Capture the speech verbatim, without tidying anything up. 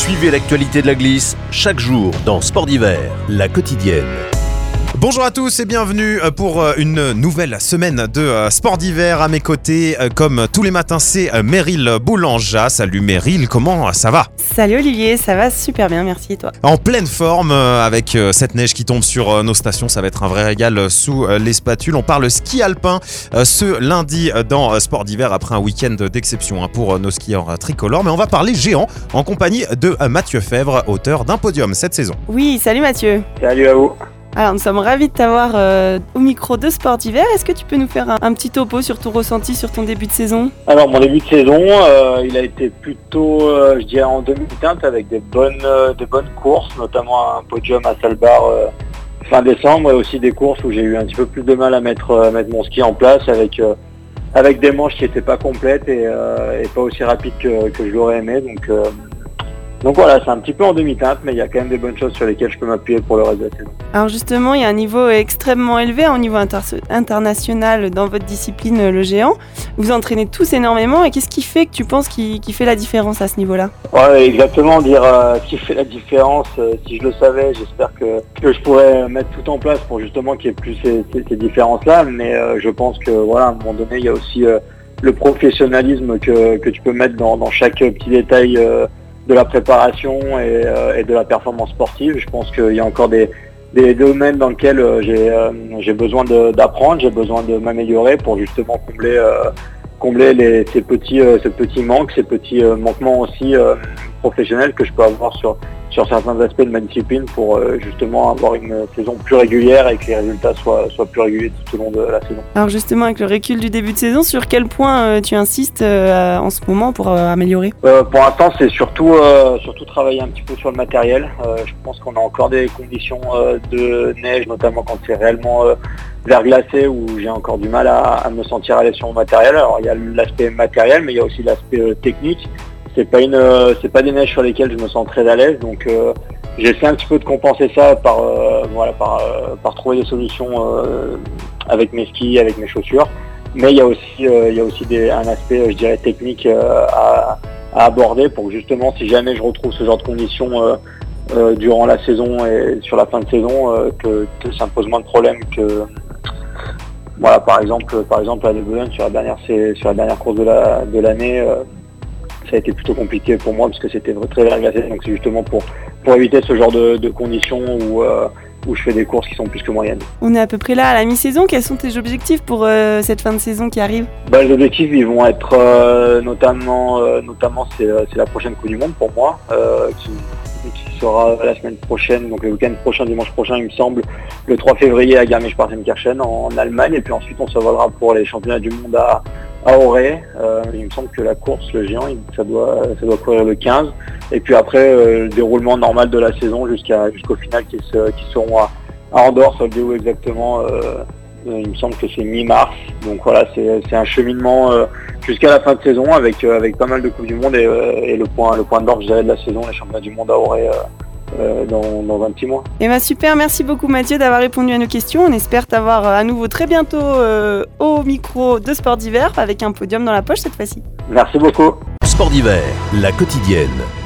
Suivez l'actualité de la glisse chaque jour dans Sport d'hiver, la quotidienne. Bonjour à tous et bienvenue pour une nouvelle semaine de Sport d'hiver. À mes côtés, comme tous les matins, c'est Meryl Boulanja. Salut Meryl, comment ça va ? Salut Olivier, ça va super bien, merci et toi ? En pleine forme, avec cette neige qui tombe sur nos stations, ça va être un vrai régal sous les spatules. On parle ski alpin ce lundi dans Sport d'hiver après un week-end d'exception pour nos skieurs tricolores. Mais on va parler géant en compagnie de Mathieu Fèvre, auteur d'un podium cette saison. Oui, salut Mathieu. Salut à vous. Alors nous sommes ravis de t'avoir euh, au micro de Sport d'hiver. Est-ce que tu peux nous faire un, un petit topo sur ton ressenti sur ton début de saison ? Alors mon début de saison, euh, il a été plutôt, euh, je dirais, en demi-teinte avec des bonnes, euh, des bonnes courses, notamment un podium à Salbar euh, fin décembre et aussi des courses où j'ai eu un petit peu plus de mal à mettre, euh, mettre mon ski en place avec, euh, avec des manches qui n'étaient pas complètes et, euh, et pas aussi rapides que, que je l'aurais aimé. Donc, euh, Donc voilà, c'est un petit peu en demi-teinte, mais il y a quand même des bonnes choses sur lesquelles je peux m'appuyer pour le reste de la saison. Alors justement, il y a un niveau extrêmement élevé au niveau inter- international dans votre discipline, le géant. Vous entraînez tous énormément, et qu'est-ce qui fait que tu penses qui, qui fait la différence à ce niveau-là ? Ouais, exactement, dire euh, ce qui fait la différence, euh, si je le savais, j'espère que, que je pourrais mettre tout en place pour justement qu'il y ait plus ces, ces, ces différences-là, mais euh, je pense que voilà, à un moment donné, il y a aussi euh, le professionnalisme que, que tu peux mettre dans, dans chaque petit détail euh, de la préparation et, euh, et de la performance sportive. Je pense qu'il y a encore des, des domaines dans lesquels euh, j'ai, euh, j'ai besoin de, d'apprendre, j'ai besoin de m'améliorer pour justement combler, euh, combler les, ces, petits, euh, ces petits manques, ces petits euh, manquements aussi euh, professionnels que je peux avoir sur, sur certains aspects de ma discipline pour euh, justement avoir une saison plus régulière et que les résultats soient, soient plus réguliers tout au long de la saison. Alors justement, avec le recul du début de saison, sur quel point euh, tu insistes euh, en ce moment pour euh, améliorer ? euh, Pour l'instant, c'est surtout, euh, surtout travailler un petit peu sur le matériel. Euh, je pense qu'on a encore des conditions euh, de neige, notamment quand c'est réellement euh, verglacé, où j'ai encore du mal à, à me sentir à l'aise sur mon matériel. Alors il y a l'aspect matériel, mais il y a aussi l'aspect euh, technique. C'est pas une, euh, c'est pas des neiges sur lesquelles je me sens très à l'aise, donc euh, j'essaie un petit peu de compenser ça par, euh, voilà, par, euh, par trouver des solutions euh, avec mes skis, avec mes chaussures. Mais il y a aussi, euh, il y a aussi des, un aspect, je dirais, technique euh, à, à aborder pour que justement, si jamais je retrouve ce genre de conditions euh, euh, durant la saison et sur la fin de saison, euh, que, que ça me pose moins de problèmes que, voilà, par exemple, par exemple à De Beulen, sur la dernière, c'est, sur la dernière course de la, de l'année. Euh, ça a été plutôt compliqué pour moi parce que c'était très verglacé, donc c'est justement pour, pour éviter ce genre de, de conditions où, euh, où je fais des courses qui sont plus que moyennes. On est à peu près là à la mi-saison, quels sont tes objectifs pour euh, cette fin de saison qui arrive ? Bah, les objectifs ils vont être euh, notamment, euh, notamment c'est, c'est la prochaine Coupe du Monde pour moi, euh, qui, qui sera la semaine prochaine, donc le week-end prochain, dimanche prochain il me semble, le trois février à Garmisch-Partenkirchen en, en Allemagne, et puis ensuite on se revoilera pour les championnats du monde à à Auray. Euh, il me semble que la course, le géant, ça doit, ça doit courir le quinze. Et puis après, euh, le déroulement normal de la saison jusqu'à, jusqu'au final qui, se, qui seront à, à Andorre, ça le dit où exactement, euh, euh, il me semble que c'est mi-mars. Donc voilà, c'est, c'est un cheminement euh, jusqu'à la fin de saison avec, euh, avec pas mal de Coupes du Monde et, euh, et le point, le point d'orgue, je dirais, de la saison, les championnats du monde à Auray. Euh, Euh, dans, dans un petit mois. Eh ben super, merci beaucoup Mathieu d'avoir répondu à nos questions. On espère t'avoir à nouveau très bientôt euh, au micro de Sport d'hiver avec un podium dans la poche cette fois-ci. Merci beaucoup. Sport d'hiver, la quotidienne.